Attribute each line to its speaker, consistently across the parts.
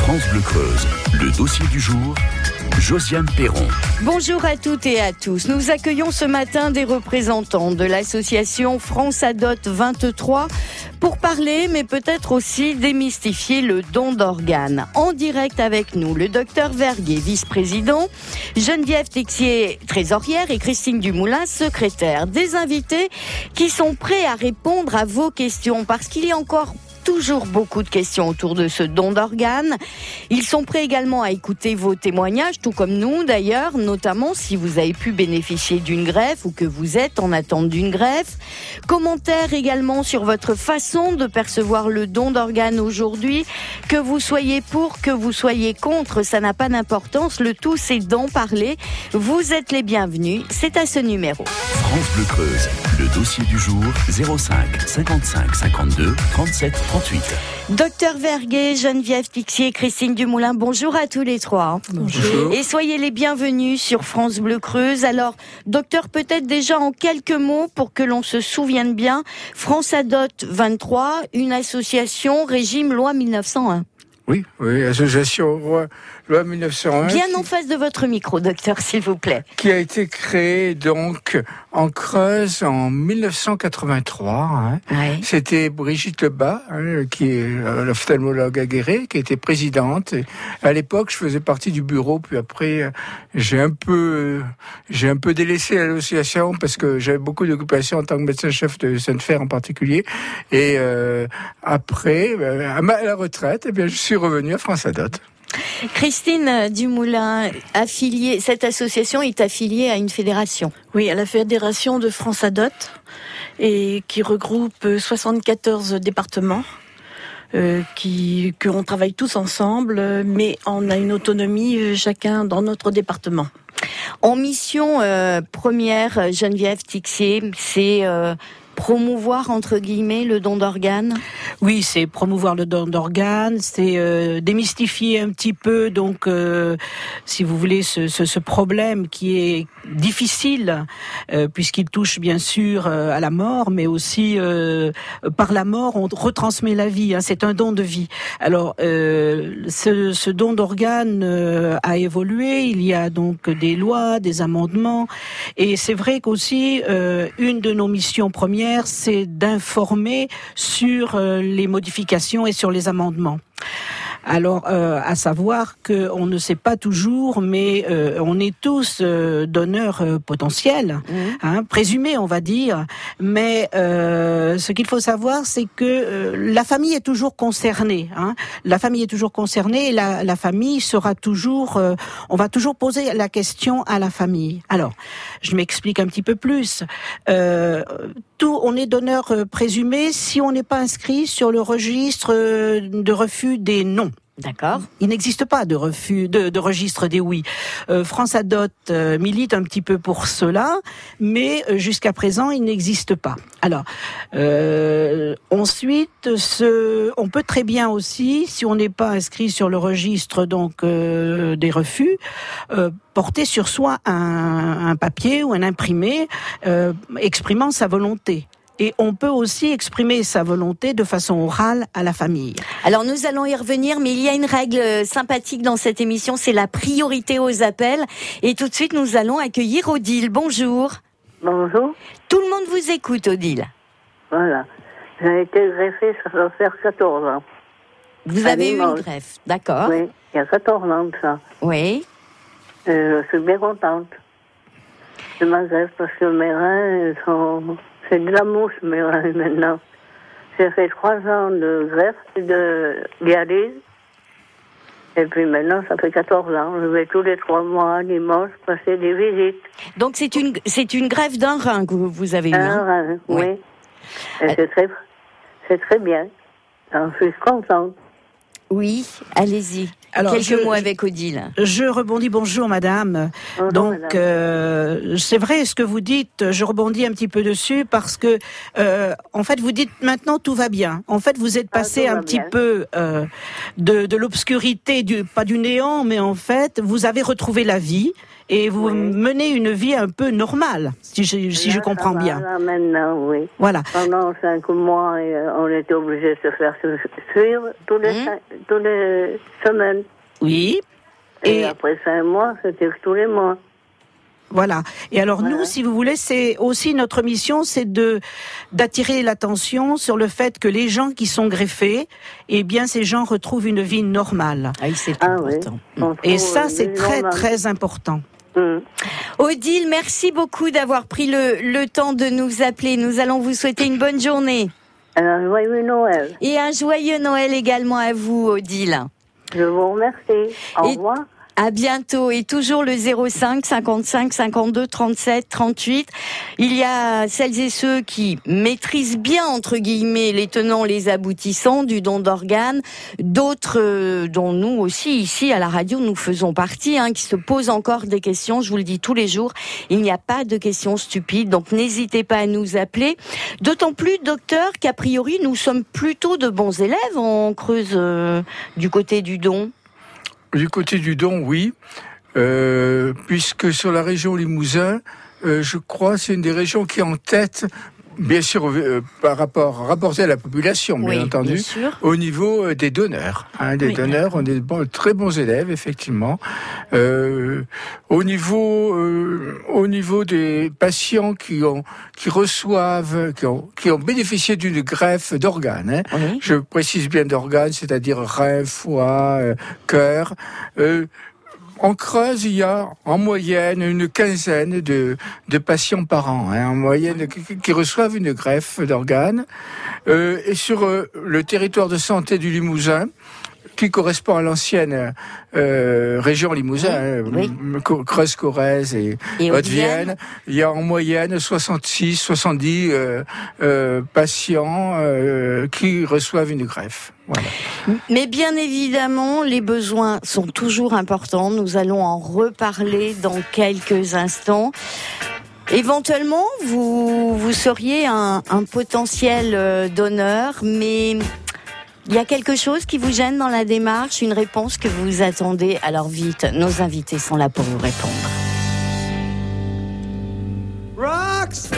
Speaker 1: France Bleu Creuse, le dossier du jour, Josiane Perron.
Speaker 2: Bonjour à toutes et à tous. Nous accueillons ce matin des représentants de l'association France Adot 23 pour parler, mais peut-être aussi démystifier le don d'organes. En direct avec nous, le docteur Verguet, vice-président, Geneviève Texier, trésorière, et Christine Dumoulin, secrétaire. Des invités qui sont prêts à répondre à vos questions, parce qu'il y a encore toujours beaucoup de questions autour de ce don d'organes. Ils sont prêts également à écouter vos témoignages, tout comme nous d'ailleurs, notamment si vous avez pu bénéficier d'une greffe ou que vous êtes en attente d'une greffe. Commentaires également sur votre façon de percevoir le don d'organes aujourd'hui. Que vous soyez pour, que vous soyez contre, ça n'a pas d'importance. Le tout, c'est d'en parler. Vous êtes les bienvenus. C'est à ce numéro.
Speaker 1: France Bleu Creuse, le dossier du jour, 05 55 52 37 38.
Speaker 2: Docteur Verguet, Geneviève Texier, Christine Dumoulin, bonjour à tous les trois.
Speaker 3: Bonjour.
Speaker 2: Et soyez les bienvenus sur France Bleu Creuse. Alors, docteur, peut-être déjà en quelques mots pour que l'on se souvienne bien, France Adot 23, une association régime loi 1901.
Speaker 3: Oui, association loi 1901.
Speaker 2: Bien en face de votre micro, docteur, s'il vous plaît.
Speaker 3: Qui a été créée donc en Creuse en 1983.
Speaker 2: Ouais.
Speaker 3: C'était Brigitte Lebas, qui est l'ophtalmologue aguerrée, qui était présidente. Et à l'époque, je faisais partie du bureau, puis après, j'ai un peu délaissé l'association parce que j'avais beaucoup d'occupations en tant que médecin-chef de Sainte-Fer en particulier. Et après, à la retraite, eh bien, je suis revenu à France Adot.
Speaker 2: Christine Dumoulin, cette association est affiliée à une fédération.
Speaker 4: Oui, à la fédération de France Adot, et qui regroupe 74 départements. Qu'on travaille tous ensemble, mais on a une autonomie chacun dans notre département.
Speaker 2: En mission première, Geneviève Texier, c'est promouvoir entre guillemets le don d'organes.
Speaker 5: Oui, c'est promouvoir le don d'organes, c'est démystifier un petit peu, donc, si vous voulez, ce problème qui est difficile, puisqu'il touche bien sûr à la mort, mais aussi par la mort, on retransmet la vie. C'est un don de vie. Alors, ce don d'organes a évolué. Il y a donc des lois, des amendements, et c'est vrai qu'aussi une de nos missions premières, c'est d'informer sur les modifications et sur les amendements. Alors, à savoir qu'on ne sait pas toujours, mais on est tous donneurs potentiels, présumés, on va dire. Mais ce qu'il faut savoir, c'est que la famille est toujours concernée. La famille est toujours concernée, et la famille sera toujours. On va toujours poser la question à la famille. Alors, je m'explique un petit peu plus. On est donneur présumé si on n'est pas inscrit sur le registre de refus des non.
Speaker 2: D'accord.
Speaker 5: Il n'existe pas de refus, de registre des oui. France Adot milite un petit peu pour cela, mais jusqu'à présent, il n'existe pas. Alors, ensuite, on peut très bien aussi, si on n'est pas inscrit sur le registre donc des refus, porter sur soi un papier ou un imprimé exprimant sa volonté. Et on peut aussi exprimer sa volonté de façon orale à la famille.
Speaker 2: Alors nous allons y revenir, mais il y a une règle sympathique dans cette émission, c'est la priorité aux appels. Et tout de suite, nous allons accueillir Odile. Bonjour.
Speaker 6: Bonjour.
Speaker 2: Tout le monde vous écoute, Odile.
Speaker 6: Voilà. J'ai été greffée, ça doit faire 14 ans.
Speaker 2: Vous avez eu une greffe, d'accord.
Speaker 6: Oui, il y a 14 ans de ça.
Speaker 2: Oui.
Speaker 6: Je suis bien contente de ma greffe parce que mes reins sont... C'est de la mousse, mes reins, maintenant. J'ai fait 3 ans de greffe et de dialyse. Et puis maintenant, ça fait 14 ans. Je vais tous les 3 mois, dimanche, passer des visites.
Speaker 2: Donc c'est une greffe d'un rein que vous avez eu.
Speaker 6: Un rein, oui. Et c'est très bien. J'en suis contente.
Speaker 2: Oui, allez-y.
Speaker 5: Alors,
Speaker 2: quelques mots avec Odile.
Speaker 5: Je rebondis, bonjour madame.
Speaker 6: Bonjour,
Speaker 5: Donc,
Speaker 6: madame.
Speaker 5: c'est vrai ce que vous dites, je rebondis un petit peu dessus parce que, en fait, vous dites maintenant tout va bien. En fait, vous êtes passé un petit peu de l'obscurité, pas du néant, mais en fait, vous avez retrouvé la vie et vous menez une vie un peu normale, si je comprends bien.
Speaker 6: Là, maintenant, oui.
Speaker 5: Voilà.
Speaker 6: Pendant 5 mois, on était obligé de se faire suivre tous les semaines.
Speaker 5: Oui.
Speaker 6: Et après 5 mois, c'était tous les mois.
Speaker 5: Voilà. Et alors nous, si vous voulez, c'est aussi notre mission, c'est d'attirer l'attention sur le fait que les gens qui sont greffés, eh bien, ces gens retrouvent une vie normale.
Speaker 2: Ah oui, c'est important.
Speaker 6: Oui.
Speaker 5: Et ça, c'est très, très important.
Speaker 2: Odile, merci beaucoup d'avoir pris le temps de nous appeler. Nous allons vous souhaiter une bonne journée.
Speaker 6: Un joyeux Noël.
Speaker 2: Et un joyeux Noël également à vous, Odile.
Speaker 6: Je vous remercie. Au revoir.
Speaker 2: À bientôt. Et toujours le 05 55 52 37 38. Il y a celles et ceux qui maîtrisent bien, entre guillemets, les tenants, les aboutissants du don d'organes. D'autres, dont nous aussi, ici, à la radio, nous faisons partie, qui se posent encore des questions. Je vous le dis tous les jours. Il n'y a pas de questions stupides. Donc, n'hésitez pas à nous appeler. D'autant plus, docteur, qu'a priori, nous sommes plutôt de bons élèves en Creuse, du côté du don.
Speaker 3: Du côté du don, oui, puisque sur la région Limousin, je crois, c'est une des régions qui est en tête, bien sûr, par rapport rapporté à la population, bien entendu, bien au niveau des donneurs. Donneurs, on est très bons élèves, effectivement. Au niveau des patients qui ont bénéficié d'une greffe d'organes. Je précise bien d'organes, c'est-à-dire rein, foie, cœur. En Creuse, il y a en moyenne une quinzaine de patients par an, en moyenne, qui reçoivent une greffe d'organes. Et sur le territoire de santé du Limousin, qui correspond à l'ancienne région Limousin, Creuse-Corrèze et Haute-Vienne, il y a en moyenne 70 patients qui reçoivent une greffe. Voilà.
Speaker 2: Mais bien évidemment, les besoins sont toujours importants. Nous allons en reparler dans quelques instants. Éventuellement, vous seriez un potentiel donneur, mais il y a quelque chose qui vous gêne dans la démarche, une réponse que vous attendez. Alors vite, nos invités sont là pour vous répondre.
Speaker 7: Roxanne.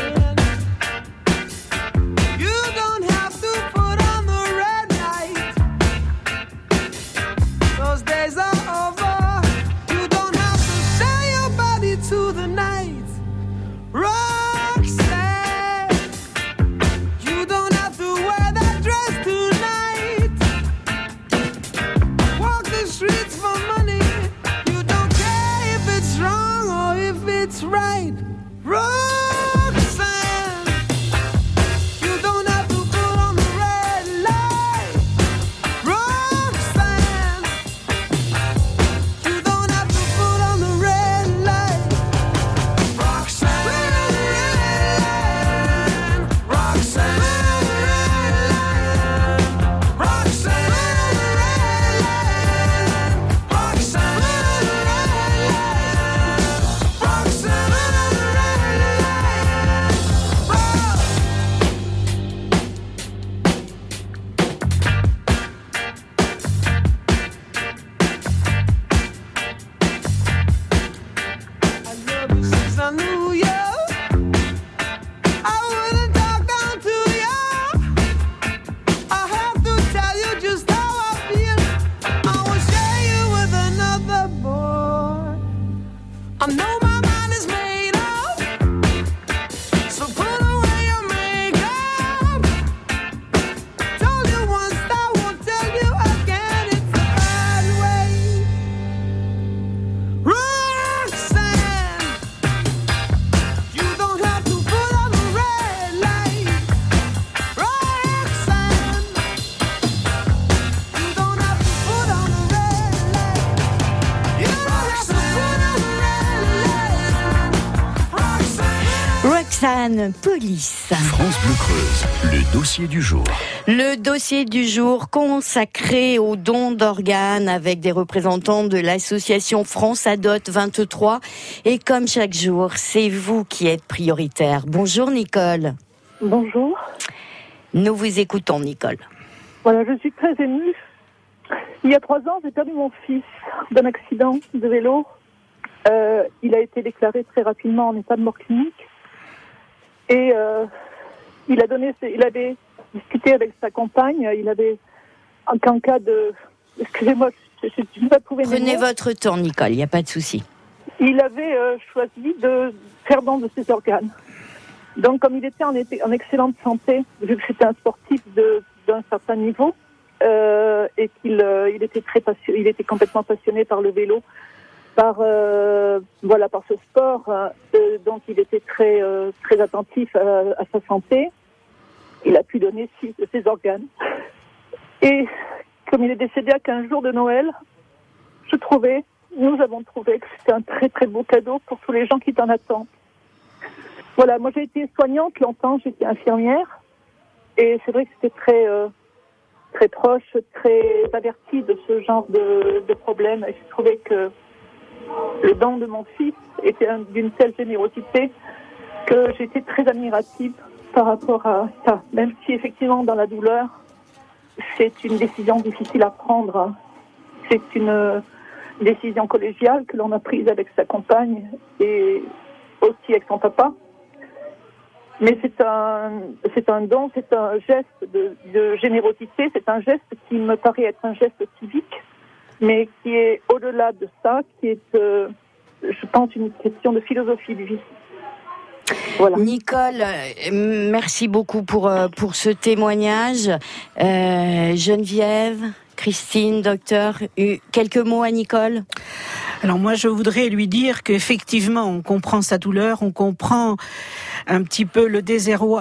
Speaker 2: Roxane Police.
Speaker 1: France Bleu Creuse, le dossier du jour.
Speaker 2: Le dossier du jour consacré au don d'organes avec des représentants de l'association France Adot 23. Et comme chaque jour, c'est vous qui êtes prioritaire. Bonjour Nicole.
Speaker 8: Bonjour.
Speaker 2: Nous vous écoutons Nicole.
Speaker 8: Voilà, je suis très émue. Il y a 3 ans, j'ai perdu mon fils d'un accident de vélo. Il a été déclaré très rapidement en état de mort clinique. Et il avait discuté avec sa compagne. Il avait, en cas de... Excusez-moi, je ne vais pas trouver mes mots.
Speaker 2: Prenez votre temps Nicole, il n'y a pas de souci.
Speaker 8: Il avait choisi de faire don de ses organes. Donc, comme il était en excellente santé, vu que c'était un sportif d'un certain niveau, et qu'il était il était complètement passionné par le vélo, par ce sport, donc il était très attentif à sa santé. Il a pu donner 6 de ses organes. Et comme il est décédé à 15 jours de Noël, nous avons trouvé que c'était un très très beau cadeau pour tous les gens qui t'en attendent. Voilà, moi j'ai été soignante longtemps, j'étais infirmière, et c'est vrai que c'était très proche, très avertie de ce genre de problème. Et j'ai trouvé que le don de mon fils était d'une telle générosité que j'étais très admirative par rapport à ça. Même si effectivement dans la douleur, c'est une décision difficile à prendre. C'est une décision collégiale que l'on a prise avec sa compagne et aussi avec son papa. Mais c'est un don, c'est un geste de générosité, c'est un geste qui me paraît être un geste civique, mais qui est au-delà de ça, qui est, je pense, une question de philosophie de vie. Voilà.
Speaker 2: Nicole, merci beaucoup pour ce témoignage. Geneviève, Christine, docteur, quelques mots à Nicole?
Speaker 5: Alors moi, je voudrais lui dire qu'effectivement, on comprend sa douleur, on comprend un petit peu le désarroi,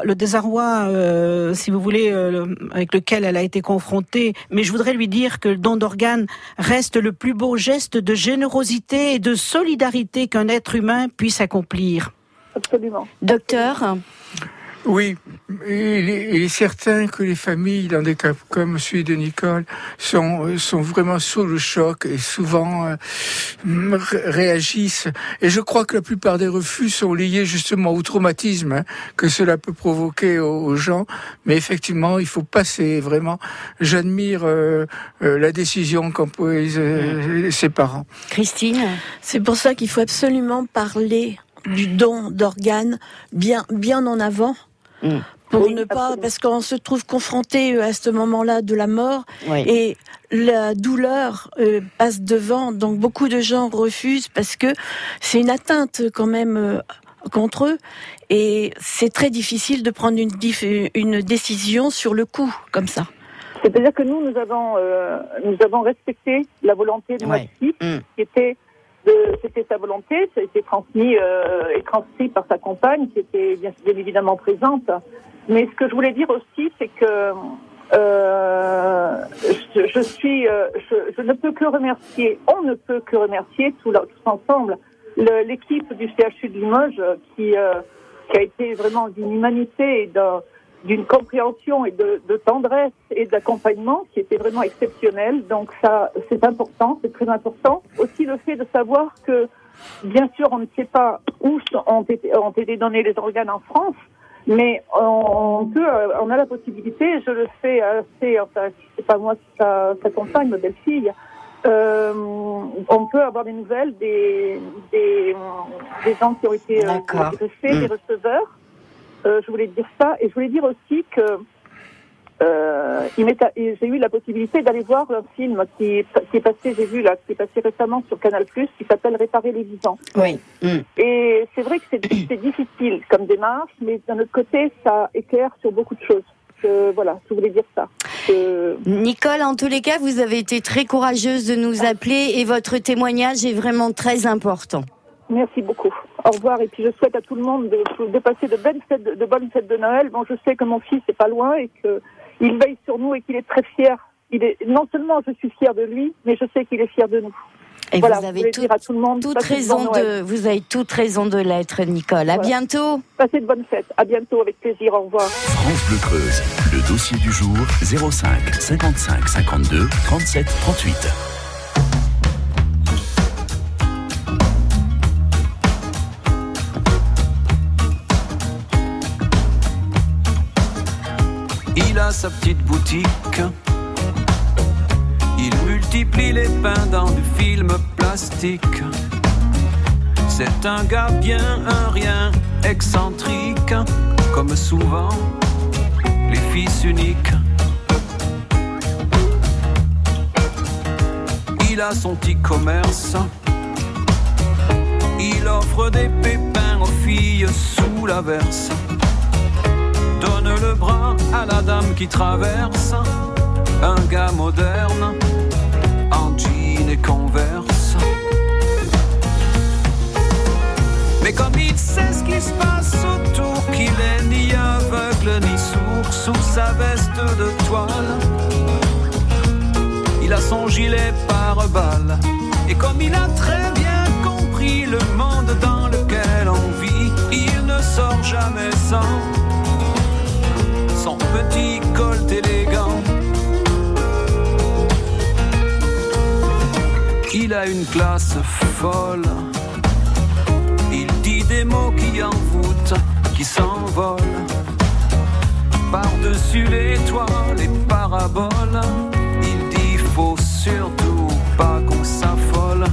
Speaker 5: si vous voulez, avec lequel elle a été confrontée. Mais je voudrais lui dire que le don d'organes reste le plus beau geste de générosité et de solidarité qu'un être humain puisse accomplir.
Speaker 8: Absolument.
Speaker 2: Docteur?
Speaker 3: Oui, il est certain que les familles, dans des cas comme celui de Nicole, sont vraiment sous le choc et souvent réagissent. Et je crois que la plupart des refus sont liés justement au traumatisme que cela peut provoquer aux gens. Mais effectivement, il faut passer vraiment. J'admire la décision qu'ont prise ses parents.
Speaker 2: Christine?
Speaker 4: C'est pour ça qu'il faut absolument parler du don d'organes bien en avant. Pour ne pas, parce qu'on se trouve confronté à ce moment-là de la mort, oui. Et la douleur passe devant, donc beaucoup de gens refusent parce que c'est une atteinte quand même contre eux, et c'est très difficile de prendre une décision sur le coup comme ça.
Speaker 8: C'est-à-dire que nous avons respecté la volonté de notre fils, qui était c'était sa volonté, ça a été transmis par sa compagne, qui était bien évidemment présente. Mais ce que je voulais dire aussi, c'est que je ne peux que remercier, on ne peut que remercier tous ensemble l'équipe du CHU de Limoges qui a été vraiment d'une humanité et d'une compréhension et de tendresse et d'accompagnement qui était vraiment exceptionnel. Donc ça, c'est important, c'est très important. Aussi le fait de savoir que, bien sûr, on ne sait pas où ont été donnés les organes en France, mais on a la possibilité, je le fais assez, enfin, si c'est pas moi, c'est sa compagne, ma belle-fille, on peut avoir des nouvelles des gens qui ont été greffés, des receveurs. Je voulais dire ça, et je voulais dire aussi que j'ai eu la possibilité d'aller voir un film qui est passé, qui est passé récemment sur Canal+, qui s'appelle Réparer les vivants.
Speaker 2: Oui.
Speaker 8: Et c'est vrai que c'est difficile comme démarche, mais d'un autre côté, ça éclaire sur beaucoup de choses. Voilà, je voulais dire ça.
Speaker 2: Nicole, en tous les cas, vous avez été très courageuse de nous appeler et votre témoignage est vraiment très important.
Speaker 8: Merci beaucoup. Au revoir. Et puis je souhaite à tout le monde de passer de bonnes fêtes de Noël. Bon, je sais que mon fils est pas loin et qu'il veille sur nous et qu'il est très fier. Non seulement je suis fière de lui, mais je sais qu'il est fier de nous.
Speaker 2: Et
Speaker 8: voilà,
Speaker 2: vous avez
Speaker 8: dire à tout le monde,
Speaker 2: vous avez toute raison de l'être, Nicole. À bientôt.
Speaker 8: Passez de bonnes fêtes. À bientôt, avec plaisir. Au revoir.
Speaker 1: France Bleu Creuse, le dossier du jour, 05 55 52 37 38.
Speaker 9: Il a sa petite boutique. Il multiplie les pains dans du film plastique. C'est un gars bien, un rien, excentrique, comme souvent les fils uniques. Il a son petit commerce. Il offre des pépins aux filles sous l'averse. Donne le bras à la dame qui traverse. Un gars moderne, en jean et converse. Mais comme il sait ce qui se passe autour, qu'il est ni aveugle ni sourd, sous sa veste de toile, il a son gilet pare-balles. Et comme il a très bien compris le monde dans lequel on vit, il ne sort jamais sans son petit colt élégant. Il a une classe folle. Il dit des mots qui envoûtent, qui s'envolent. Par-dessus les toits, les paraboles, il dit faut surtout pas qu'on s'affole.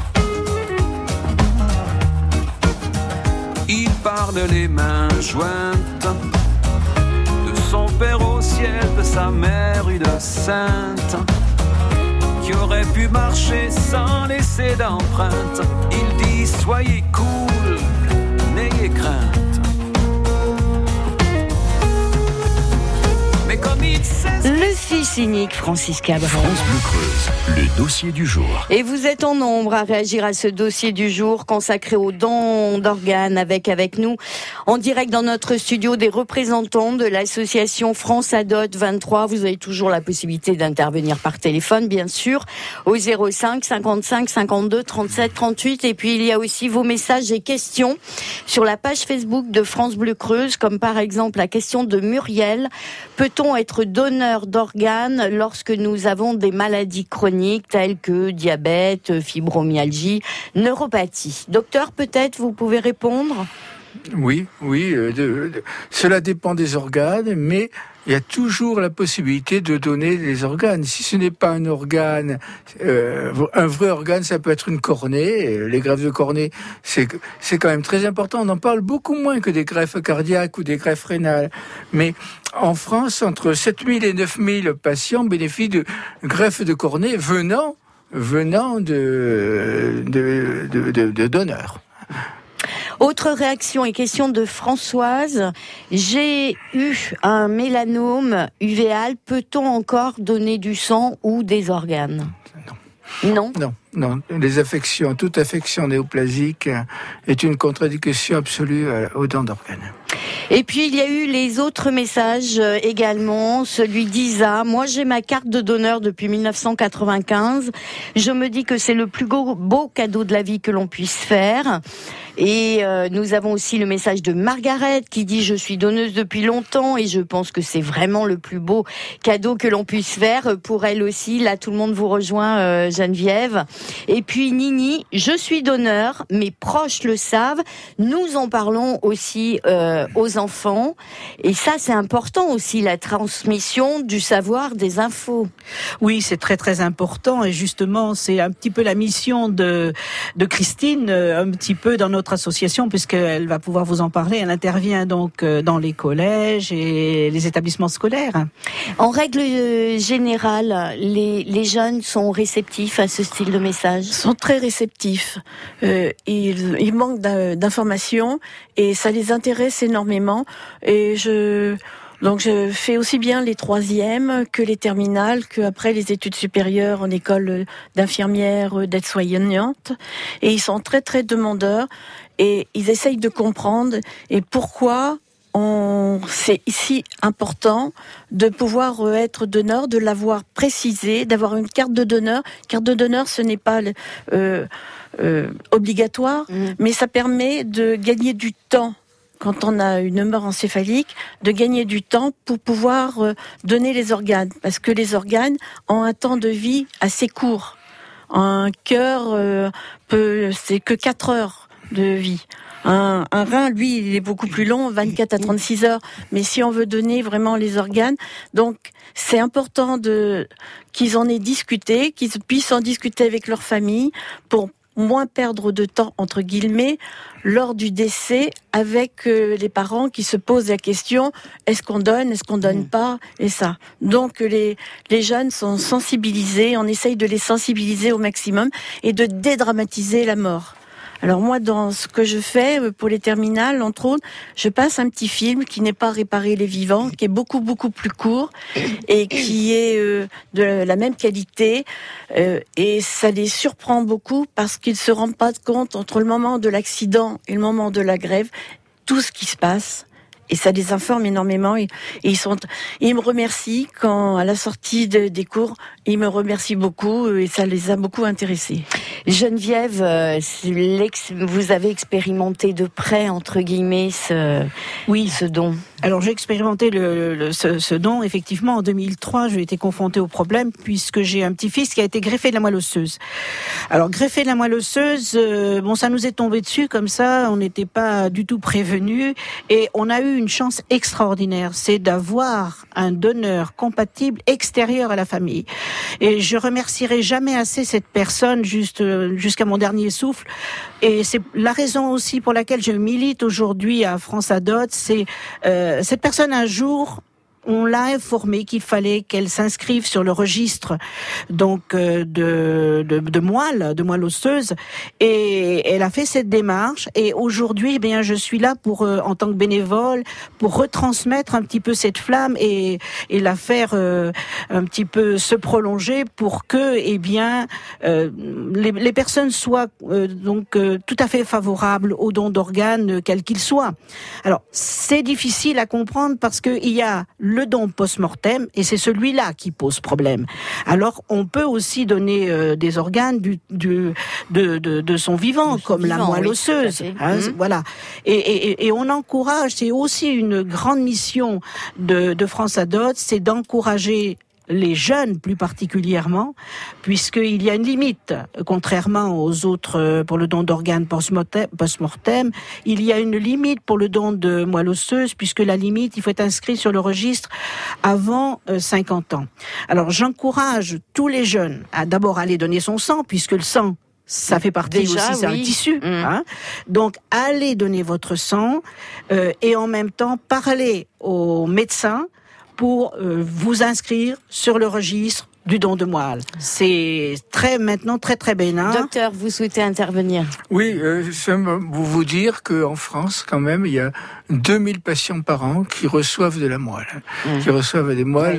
Speaker 9: Il parle les mains jointes, de son père au ciel, de sa mère une sainte, qui aurait pu marcher sans laisser d'empreinte. Il dit soyez cool, n'ayez crainte. Mais comme il sait...
Speaker 2: Le fils unique, Francis Cabrel.
Speaker 1: France Bleu Creuse, le dossier du jour.
Speaker 2: Et vous êtes en nombre à réagir à ce dossier du jour consacré aux dons d'organes avec nous en direct dans notre studio des représentants de l'association France Adot 23. Vous avez toujours la possibilité d'intervenir par téléphone, bien sûr, au 05 55 52 37 38. Et puis il y a aussi vos messages et questions sur la page Facebook de France Bleu Creuse, comme par exemple la question de Muriel. Peut-on être donneur d'organes lorsque nous avons des maladies chroniques telles que diabète, fibromyalgie, neuropathie? Docteur, peut-être vous pouvez répondre?
Speaker 3: Oui, cela dépend des organes, mais il y a toujours la possibilité de donner des organes. Si ce n'est pas un organe, un vrai organe, ça peut être une cornée. Les greffes de cornée, c'est quand même très important. On en parle beaucoup moins que des greffes cardiaques ou des greffes rénales. Mais en France, entre 7000 et 9000 patients bénéficient de greffes de cornée venant de donneurs.
Speaker 2: Autre réaction et question de Françoise. J'ai eu un mélanome uvéal. Peut-on encore donner du sang ou des organes? Non. Les affections, toute affection néoplasique est une contradiction absolue aux dons d'organes. Et puis il y a eu les autres messages également, celui d'Isa. Moi j'ai ma carte de donneur depuis 1995. Je me dis que c'est le plus beau cadeau de la vie que l'on puisse faire. Et nous avons aussi le message de Margaret qui dit « Je suis donneuse depuis longtemps et je pense que c'est vraiment le plus beau cadeau que l'on puisse faire pour elle aussi. » Là, tout le monde vous rejoint, Geneviève. Et puis Nini, « Je suis donneur, mes proches le savent. » Nous en parlons aussi aux enfants. Et ça, c'est important aussi, la transmission du savoir, des infos.
Speaker 5: Oui, c'est très très important. Et justement, c'est un petit peu la mission de Christine, un petit peu dans notre association, puisqu'elle va pouvoir vous en parler. Elle intervient donc dans les collèges et les établissements scolaires.
Speaker 2: En règle générale, les jeunes sont réceptifs à ce style de message?
Speaker 4: Ils sont très réceptifs. Ils manquent d'informations et ça les intéresse énormément. Et donc je fais aussi bien les troisièmes que les terminales, que après les études supérieures en école d'infirmière, d'aide-soignante. Et ils sont très très demandeurs et ils essayent de comprendre et pourquoi c'est ici important de pouvoir être donneur, de l'avoir précisé, d'avoir une carte de donneur. Carte de donneur, ce n'est pas obligatoire, mais ça permet de gagner du temps. Quand on a une mort encéphalique, de gagner du temps pour pouvoir donner les organes. Parce que les organes ont un temps de vie assez court. Un cœur, c'est que 4 heures de vie. Un rein, lui, il est beaucoup plus long, 24 à 36 heures. Mais si on veut donner vraiment les organes, donc c'est important qu'ils en aient discuté, qu'ils puissent en discuter avec leur famille pour moins perdre de temps, entre guillemets, lors du décès avec les parents qui se posent la question, est-ce qu'on donne pas, et ça. Donc les jeunes sont sensibilisés, on essaye de les sensibiliser au maximum et de dédramatiser la mort. Alors moi, dans ce que je fais pour les terminales, entre autres, je passe un petit film qui n'est pas Réparer les vivants, qui est beaucoup, beaucoup plus court et qui est de la même qualité. Et ça les surprend beaucoup parce qu'ils ne se rendent pas compte entre le moment de l'accident et le moment de la grève, tout ce qui se passe. Et ça les informe énormément. Et ils me remercient quand, à la sortie des cours, ils me remercient beaucoup et ça les a beaucoup intéressés.
Speaker 2: Geneviève, vous avez expérimenté de près, entre guillemets, ce don.
Speaker 5: Alors j'ai expérimenté ce don, effectivement, en 2003, j'ai été confrontée au problème puisque j'ai un petit-fils qui a été greffé de la moelle osseuse. Alors greffé de la moelle osseuse, ça nous est tombé dessus comme ça, on n'était pas du tout prévenus et on a eu une chance extraordinaire, c'est d'avoir un donneur compatible extérieur à la famille. Et je remercierai jamais assez cette personne jusqu'à mon dernier souffle. Et c'est la raison aussi pour laquelle je milite aujourd'hui à France Adot, c'est cette personne un jour, on l'a informée qu'il fallait qu'elle s'inscrive sur le registre donc de moelle osseuse et elle a fait cette démarche et aujourd'hui je suis là pour en tant que bénévole pour retransmettre un petit peu cette flamme et la faire un petit peu se prolonger pour que les personnes soient tout à fait favorables au don d'organes quel qu'il soit. Alors c'est difficile à comprendre parce que il y a le don post-mortem, et c'est celui-là qui pose problème. Alors, on peut aussi donner des organes de son vivant, comme la moelle osseuse. Voilà. Et on encourage, c'est aussi une grande mission de France Adot, c'est d'encourager les jeunes plus particulièrement, puisqu'il y a une limite, contrairement aux autres pour le don d'organes post-mortem, il y a une limite pour le don de moelle osseuse, puisque la limite, il faut être inscrit sur le registre avant 50 ans. Alors j'encourage tous les jeunes à d'abord aller donner son sang, puisque le sang, ça fait partie c'est un tissu. Donc, allez donner votre sang et en même temps, parlez aux médecins pour vous inscrire sur le registre du don de moelle. C'est maintenant très très bénin.
Speaker 2: Docteur, vous souhaitez intervenir? Oui,
Speaker 3: vous dire qu'en France, quand même, il y a 2000 patients par an qui reçoivent de la moelle, qui reçoivent des moelles.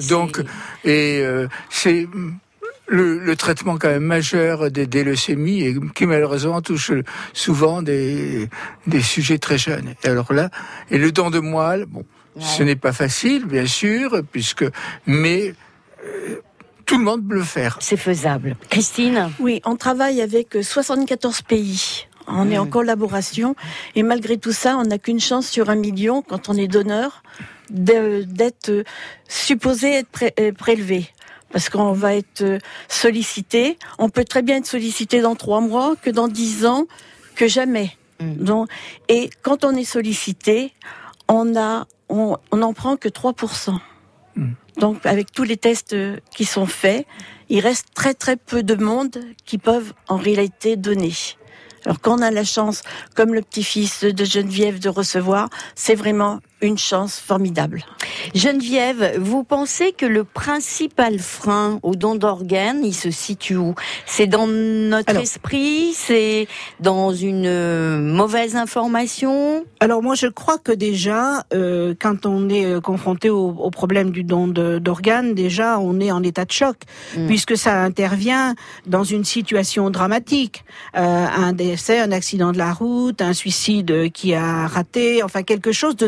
Speaker 3: C'est le traitement quand même majeur des leucémies et qui malheureusement touche souvent des sujets très jeunes. Et alors là, et le don de moelle, ce n'est pas facile, bien sûr, mais tout le monde peut le faire.
Speaker 2: C'est faisable. Christine?
Speaker 4: Oui, on travaille avec 74 pays. On est en collaboration et malgré tout ça, on n'a qu'une chance sur 1 million quand on est donneur d'être supposé être prélevé. Parce qu'on va être sollicité. On peut très bien être sollicité dans 3 mois, que dans 10 ans, que jamais. Donc, et quand on est sollicité, on n'en prend que 3%. Donc, avec tous les tests qui sont faits, il reste très très peu de monde qui peuvent en réalité donner. Alors, quand on a la chance, comme le petit-fils de Geneviève, de recevoir, c'est vraiment une chance formidable.
Speaker 2: Geneviève, vous pensez que le principal frein au don d'organes, il se situe où? C'est dans notre esprit? C'est dans une mauvaise information?
Speaker 5: Alors moi je crois que déjà, quand on est confronté au problème du don d'organes, déjà on est en état de choc, puisque ça intervient dans une situation dramatique. Un décès, un accident de la route, un suicide qui a raté, enfin quelque chose de dramatique.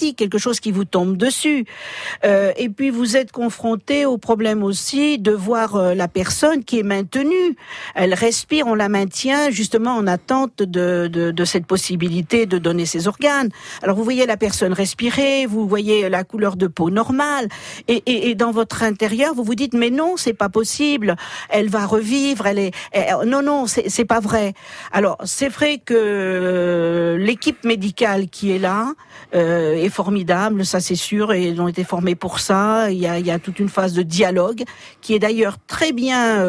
Speaker 5: dramatique, quelque chose qui vous tombe dessus. Et puis vous êtes confronté au problème aussi de voir la personne qui est maintenue. Elle respire, on la maintient justement en attente de cette possibilité de donner ses organes. Alors vous voyez la personne respirer, vous voyez la couleur de peau normale, et dans votre intérieur vous vous dites mais non, c'est pas possible, elle va revivre, non, c'est pas vrai. Alors c'est vrai que l'équipe médicale qui est là est formidable, ça c'est sûr, et ils ont été formés pour ça. Il y a toute une phase de dialogue qui est d'ailleurs très bien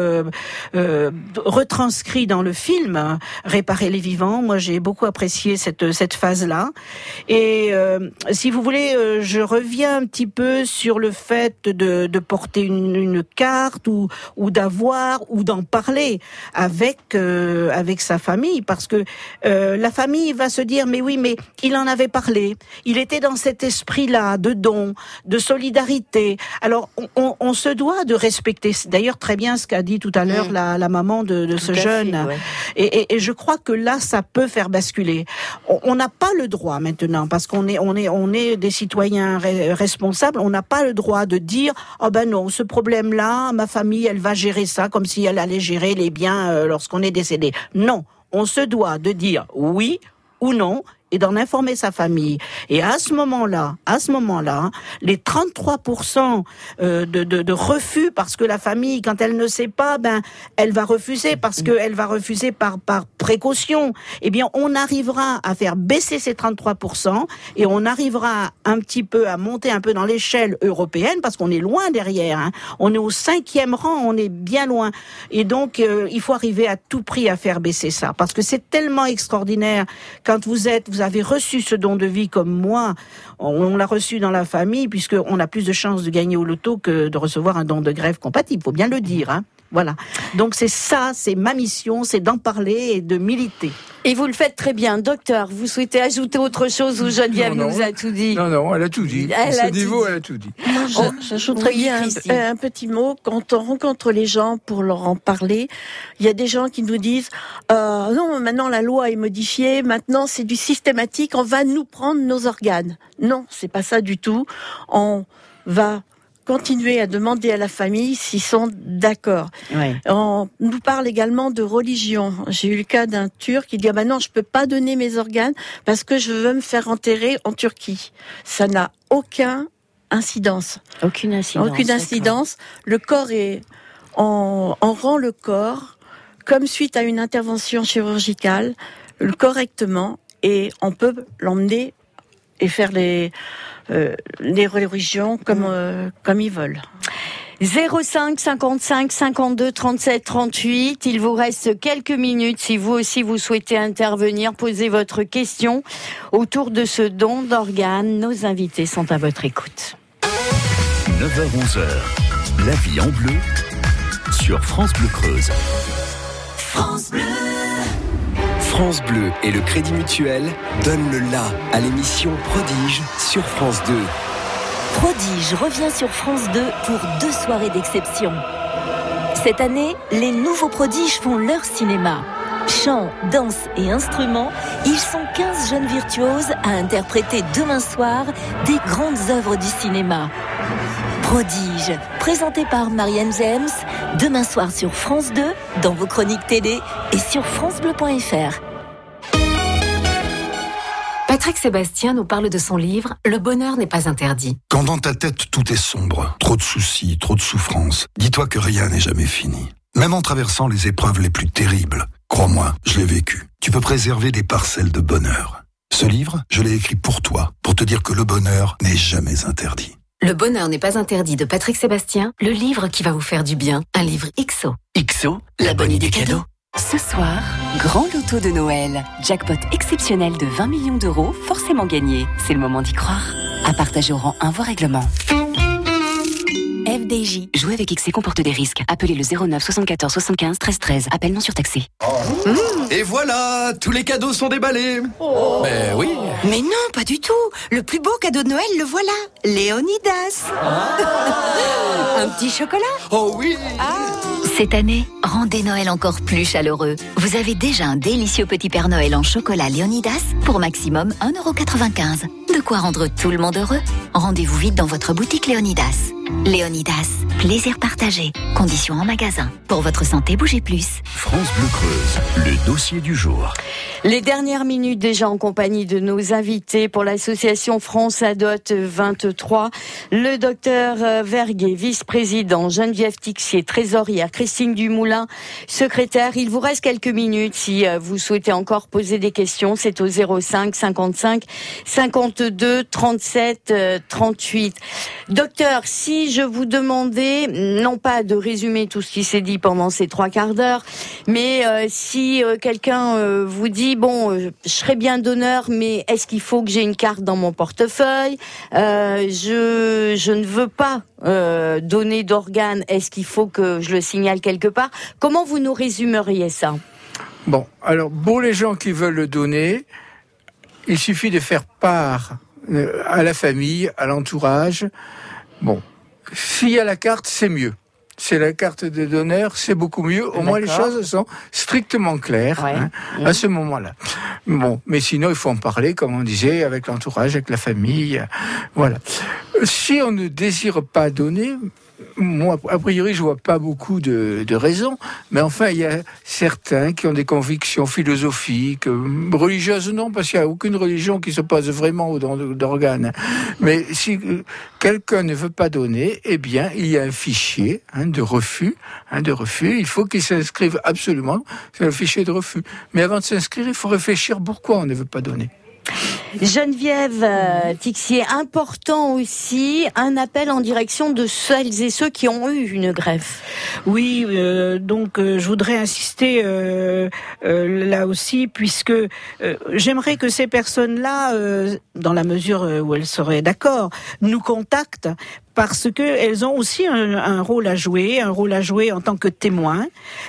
Speaker 5: retranscrit dans le film Réparer les vivants. Moi j'ai beaucoup apprécié cette phase-là. Et si vous voulez, je reviens un petit peu sur le fait de porter une carte ou d'avoir ou d'en parler avec sa famille, parce que la famille va se dire mais oui, mais il en avait parlé, il était dans cet esprit-là de don, de solidarité. Alors on se doit de respecter d'ailleurs très bien ce qu'a dit tout à l'heure la maman de ce jeune, ouais. Et je crois que là ça peut faire basculer. On n'a pas le droit maintenant, parce qu'on est des citoyens responsables, on n'a pas le droit de dire oh ben non, ce problème-là, ma famille elle va gérer ça comme si elle allait gérer les biens lorsqu'on est décédé. Non, on se doit de dire oui ou non et d'en informer sa famille. Et à ce moment-là, les 33% de refus, parce que la famille, quand elle ne sait pas, elle va refuser, parce qu'elle va refuser par précaution. Eh bien, on arrivera à faire baisser ces 33% et on arrivera un petit peu à monter un peu dans l'échelle européenne, parce qu'on est loin derrière, hein. On est au 5e rang, on est bien loin. Et donc, il faut arriver à tout prix à faire baisser ça, parce que c'est tellement extraordinaire quand vous avez reçu ce don de vie comme moi, on l'a reçu dans la famille, puisqu'on a plus de chances de gagner au loto que de recevoir un don de greffe compatible, faut bien le dire, hein. Voilà. Donc c'est ça, c'est ma mission, c'est d'en parler et de militer.
Speaker 2: Et vous le faites très bien. Docteur, vous souhaitez ajouter autre chose ou Geneviève nous a tout dit?
Speaker 3: Non, elle a tout dit. À ce niveau, elle a tout dit.
Speaker 4: Moi, j'ajouterais bien un petit mot. Quand on rencontre les gens pour leur en parler, il y a des gens qui nous disent non, maintenant la loi est modifiée, maintenant c'est du systématique, on va nous prendre nos organes. Non, c'est pas ça du tout. On va continuer à demander à la famille s'ils sont d'accord. Ouais. On nous parle également de religion. J'ai eu le cas d'un Turc qui dit non, je peux pas donner mes organes parce que je veux me faire enterrer en Turquie. Ça n'a aucune incidence.
Speaker 2: Aucune incidence.
Speaker 4: Le corps on rend le corps comme suite à une intervention chirurgicale correctement, et on peut l'emmener et faire les religions comme ils veulent.
Speaker 2: 05 55 52 37 38. Il vous reste quelques minutes si vous aussi vous souhaitez intervenir, poser votre question autour de ce don d'organes. Nos invités sont à votre écoute.
Speaker 1: 9h-11h, la vie en bleu sur France Bleu Creuse.
Speaker 10: France Bleu. France Bleu et le Crédit Mutuel donnent le la à l'émission Prodige sur France 2.
Speaker 11: Prodige revient sur France 2 pour 2 soirées d'exception. Cette année, les nouveaux prodiges font leur cinéma. Chant, danse et instruments, ils sont 15 jeunes virtuoses à interpréter demain soir des grandes œuvres du cinéma. Prodige, présenté par Marianne James, demain soir sur France 2, dans vos chroniques télé et sur francebleu.fr.
Speaker 12: Patrick Sébastien nous parle de son livre « Le bonheur n'est pas interdit ».
Speaker 13: Quand dans ta tête tout est sombre, trop de soucis, trop de souffrances, dis-toi que rien n'est jamais fini. Même en traversant les épreuves les plus terribles, crois-moi, je l'ai vécu. Tu peux préserver des parcelles de bonheur. Ce livre, je l'ai écrit pour toi, pour te dire que le bonheur n'est jamais interdit.
Speaker 12: Le bonheur n'est pas interdit de Patrick Sébastien, le livre qui va vous faire du bien, un livre XO.
Speaker 10: XO, la bonne idée cadeau.
Speaker 14: Ce soir, grand loto de Noël. Jackpot exceptionnel de 20 millions d'euros, forcément gagné. C'est le moment d'y croire. À partager au rang 1, voire règlement. FDJ. Jouer avec XC comporte des risques. Appelez le 09 74 75 13 13. Appel non surtaxé.
Speaker 10: Et voilà, tous les cadeaux sont déballés. Mais oui.
Speaker 15: Mais non, pas du tout. Le plus beau cadeau de Noël, le voilà. Léonidas. Un petit chocolat.
Speaker 10: Oh oui.
Speaker 11: Cette année, rendez Noël encore plus chaleureux. Vous avez déjà un délicieux petit Père Noël en chocolat Léonidas pour maximum 1,95 €. De quoi rendre tout le monde heureux. Rendez-vous vite dans votre boutique Léonidas. Léonidas, plaisir partagé. Conditions en magasin. Pour votre santé, bougez plus.
Speaker 1: France Bleu Creuse, le dossier du jour.
Speaker 2: Les dernières minutes déjà en compagnie de nos invités pour l'association France Adot 23. Le docteur Verguet, vice-président, Geneviève Tixier, trésorière, Christine Dumoulin, secrétaire. Il vous reste quelques minutes si vous souhaitez encore poser des questions. C'est au 05 55 52 37 38. Docteur, si je vous demandais, non pas de résumer tout ce qui s'est dit pendant ces 3 quarts d'heure, mais si quelqu'un vous dit, je serais bien donneur, mais est-ce qu'il faut que j'ai une carte dans mon portefeuille ? Je ne veux pas donner d'organes, est-ce qu'il faut que je le signale quelque part ? Comment vous nous résumeriez ça ?
Speaker 3: Bon, alors pour les gens qui veulent le donner, il suffit de faire part à la famille, à l'entourage. Bon, s'il y a la carte, c'est mieux. C'est la carte de donneur, c'est beaucoup mieux. Au moins, les choses sont strictement claires à ce moment-là. Bon, mais sinon, il faut en parler, comme on disait, avec l'entourage, avec la famille. Voilà. Si on ne désire pas donner, moi, a priori, je vois pas beaucoup de raisons, mais enfin, il y a certains qui ont des convictions philosophiques, religieuses, non, parce qu'il n'y a aucune religion qui s'oppose vraiment au don d'organes. Mais si quelqu'un ne veut pas donner, eh bien, il y a un fichier de refus. Il faut qu'il s'inscrive absolument. C'est un fichier de refus. Mais avant de s'inscrire, il faut réfléchir pourquoi on ne veut pas donner.
Speaker 2: Geneviève Tixier, important aussi, un appel en direction de celles et ceux qui ont eu une greffe.
Speaker 5: Oui, donc je voudrais insister là aussi, puisque j'aimerais que ces personnes-là, dans la mesure où elles seraient d'accord, nous contactent, parce que elles ont aussi un rôle à jouer en tant que témoins,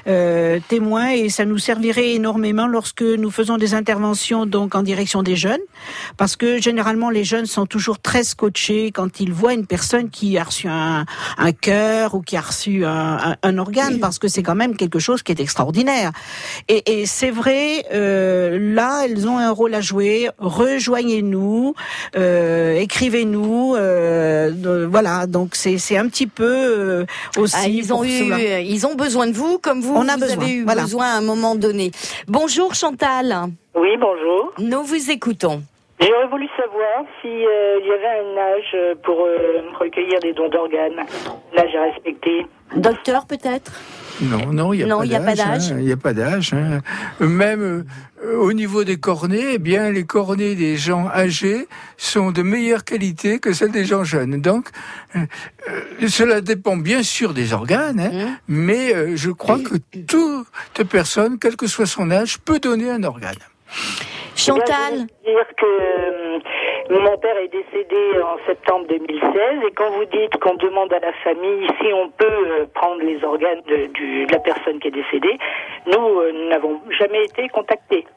Speaker 5: et ça nous servirait énormément lorsque nous faisons des interventions donc en direction des jeunes, parce que généralement les jeunes sont toujours très scotchés quand ils voient une personne qui a reçu un cœur ou qui a reçu un organe, parce que c'est quand même quelque chose qui est extraordinaire. Et c'est vrai, là elles ont un rôle à jouer. Rejoignez-nous, écrivez-nous, voilà. Donc c'est un petit peu aussi.
Speaker 2: Ils ont besoin de vous, comme vous avez eu besoin à un moment donné. Bonjour Chantal.
Speaker 16: Oui, bonjour.
Speaker 2: Nous vous écoutons.
Speaker 16: J'aurais voulu savoir s'il y avait un âge pour recueillir des dons d'organes, l'âge à respecter.
Speaker 2: Docteur, peut-être ?
Speaker 3: Non, il n'y a pas d'âge. Il n'y a pas d'âge. Même au niveau des cornets, eh bien, les cornets des gens âgés sont de meilleure qualité que celles des gens jeunes. Donc, cela dépend bien sûr des organes, mais je crois que toute personne, quel que soit son âge, peut donner un organe.
Speaker 2: Chantal.
Speaker 16: Je veux dire que mon père est décédé en septembre 2016, et quand vous dites qu'on demande à la famille si on peut prendre les organes de la personne qui est décédée, nous n'avons jamais été contactés.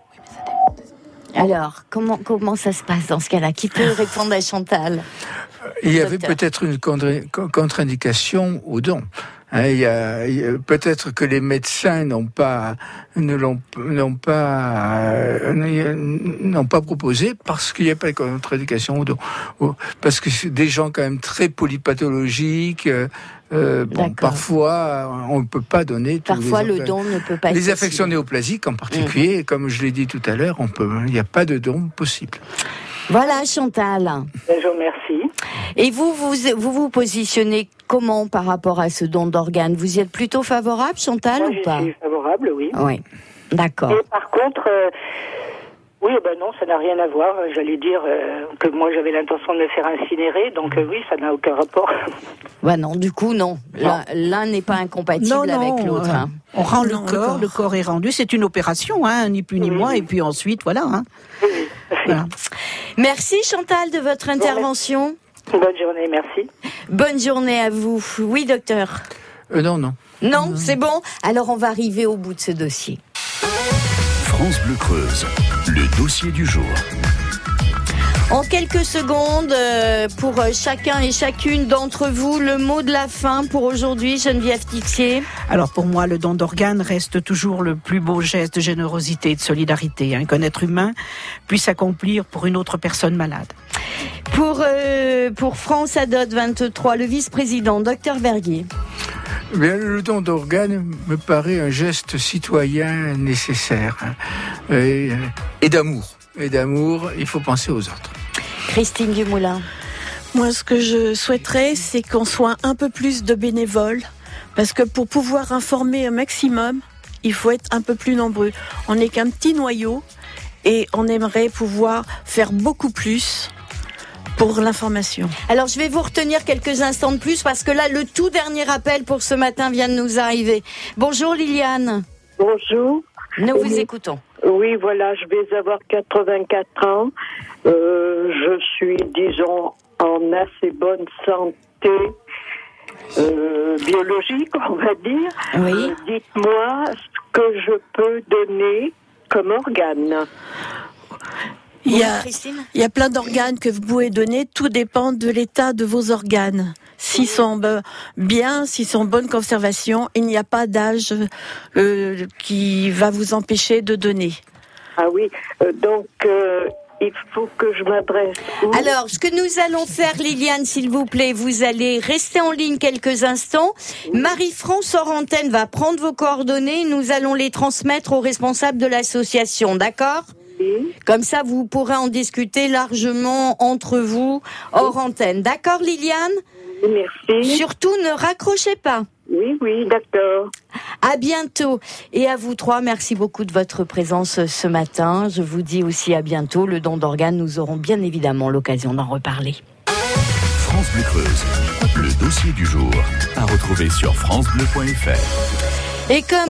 Speaker 2: Alors, comment ça se passe dans ce cas-là ? Qui peut répondre à Chantal ?
Speaker 3: Il y avait peut-être une contre-indication au don. Il y a peut-être que les médecins n'ont pas proposé parce qu'il n'y a pas de contre-indication au don. Parce que c'est des gens quand même très polypathologiques. Parfois, on ne peut pas donner.
Speaker 2: Parfois, le don ne peut pas être
Speaker 3: les affections néoplasiques en particulier, comme je l'ai dit tout à l'heure, il n'y a pas de don possible.
Speaker 2: Voilà, Chantal.
Speaker 16: Je vous remercie.
Speaker 2: Et vous positionnez comment par rapport à ce don d'organes ? Vous y êtes plutôt favorable, Chantal, ou pas ?
Speaker 16: Je suis favorable, oui.
Speaker 2: Oui, d'accord.
Speaker 16: Et par contre, non, ça n'a rien à voir. J'allais dire que moi j'avais l'intention de me faire incinérer, donc oui, ça n'a aucun rapport.
Speaker 2: Non, du coup, non. L'un n'est pas incompatible avec l'autre.
Speaker 5: On rend le corps est rendu, c'est une opération, ni plus ni moins, et puis ensuite, voilà. Voilà.
Speaker 2: Merci Chantal de votre intervention.
Speaker 16: Bonne journée, merci.
Speaker 2: Bonne journée à vous. Oui, docteur.
Speaker 3: Non.
Speaker 2: Non, c'est bon. Alors on va arriver au bout de ce dossier.
Speaker 1: France Bleu Creuse, le dossier du jour.
Speaker 2: En quelques secondes, pour chacun et chacune d'entre vous, le mot de la fin pour aujourd'hui, Geneviève Tixier.
Speaker 5: Alors pour moi, le don d'organes reste toujours le plus beau geste de générosité et de solidarité qu'un être humain puisse accomplir pour une autre personne malade.
Speaker 2: Pour France Adot 23, le vice-président, Dr Verguier.
Speaker 3: Bien, le don d'organes me paraît un geste citoyen nécessaire et d'amour. Et d'amour, il faut penser aux autres.
Speaker 2: Christine Dumoulin.
Speaker 4: Moi, ce que je souhaiterais, c'est qu'on soit un peu plus de bénévoles, parce que pour pouvoir informer un maximum, il faut être un peu plus nombreux. On n'est qu'un petit noyau et on aimerait pouvoir faire beaucoup plus pour l'information.
Speaker 2: Alors, je vais vous retenir quelques instants de plus parce que là, le tout dernier appel pour ce matin vient de nous arriver. Bonjour Liliane.
Speaker 17: Bonjour.
Speaker 2: Nous vous écoutons.
Speaker 17: Oui, voilà, je vais avoir 84 ans. Je suis, disons, en assez bonne santé biologique, on va dire.
Speaker 2: Oui.
Speaker 17: Dites-moi ce que je peux donner comme organe.
Speaker 4: Il y a plein d'organes que vous pouvez donner, tout dépend de l'état de vos organes. S'ils sont bien, s'ils sont en bonne conservation, il n'y a pas d'âge qui va vous empêcher de donner.
Speaker 17: Ah oui, donc il faut que je m'adresse où ?
Speaker 2: Alors, ce que nous allons faire, Liliane, s'il vous plaît, vous allez rester en ligne quelques instants. Marie-France hors antenne va prendre vos coordonnées, nous allons les transmettre aux responsables de l'association, d'accord ? Comme ça, vous pourrez en discuter largement entre vous hors antenne. D'accord, Liliane ?
Speaker 17: Merci.
Speaker 2: Surtout, ne raccrochez pas.
Speaker 17: Oui, d'accord.
Speaker 2: À bientôt. Et à vous trois, merci beaucoup de votre présence ce matin. Je vous dis aussi à bientôt. Le don d'organes, nous aurons bien évidemment l'occasion d'en reparler.
Speaker 1: France Bleu Creuse, le dossier du jour, à retrouver sur francebleu.fr.
Speaker 2: Et comme